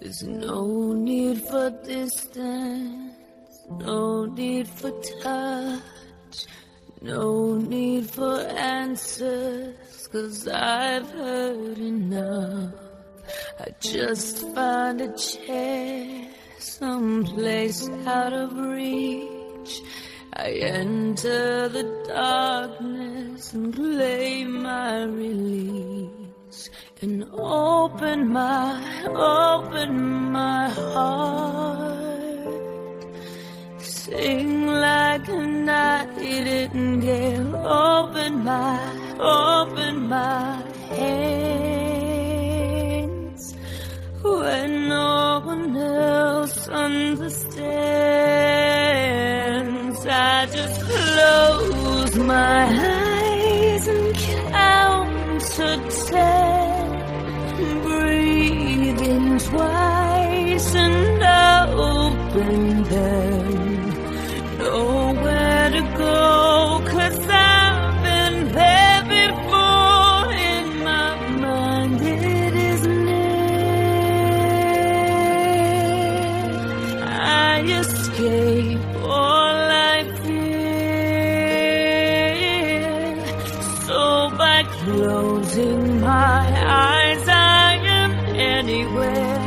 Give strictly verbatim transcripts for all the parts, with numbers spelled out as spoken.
There's no need for distance, no need for touch, no need for answers, 'cause I've heard enough. I just find a chair, someplace out of reach. I enter the darkness and claim my release, and open my, open my heart. Sing like a nightingale, open my, open my hands. When no one else understands, I just close my eyes and count to ten. Breathe in twice and open them. Nowhere to go, 'cause I've been there before. In my mind it is near. I escape all I fear. So by closing my eyes, I am anywhere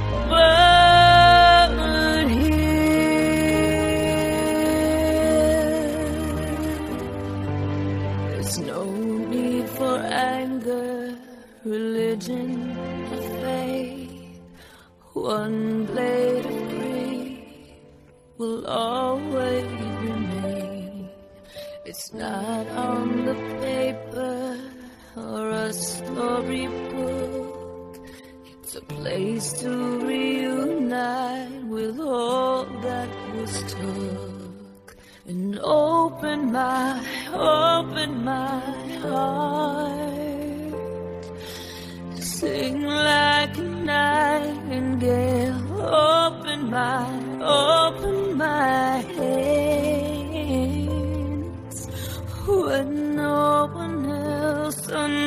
but here. There's no need for anger, religion, or faith. One blade of grief will always remain. It's not on the paper or a storybook. It's a place to reunite with all that was took, and open my, open my heart. Sing like a nightingale, open my, open my hands. When no one else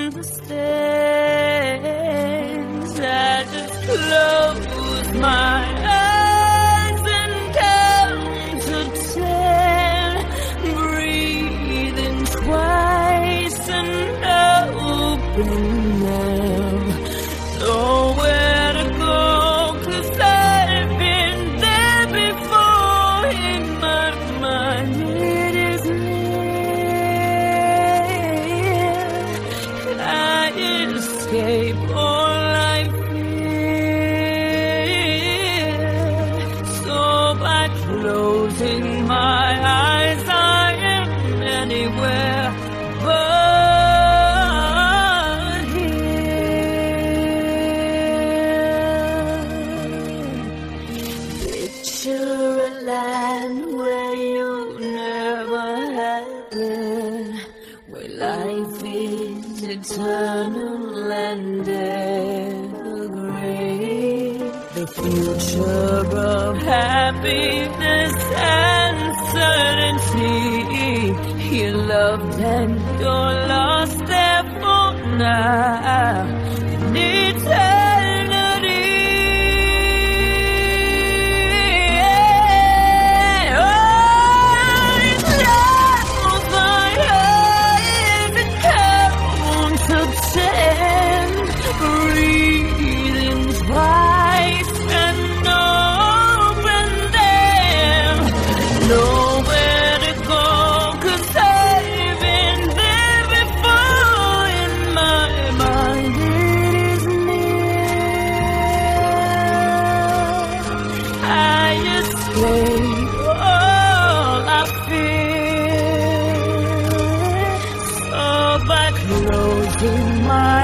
understands, I just close my eyes and count to ten. Breathe in twice and open them. Nowhere to go, 'cause I've been there before. In my mind it is near. I escape all I fear. So by closing my eyes, I am anywhere but here. Picture a land where you never have been, where life is eternal and evergreen. The future of happiness and certainty. You're loved and you're lost there for now. Eternity. Breathe in twice and open them. Nowhere to go, 'cause I've been there before. In my mind it is near. I escape all I fear. So by closing my